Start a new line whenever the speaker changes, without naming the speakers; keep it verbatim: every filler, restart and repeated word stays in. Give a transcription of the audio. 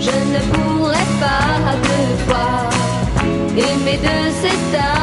je ne pourrais pas deux fois aimer de cet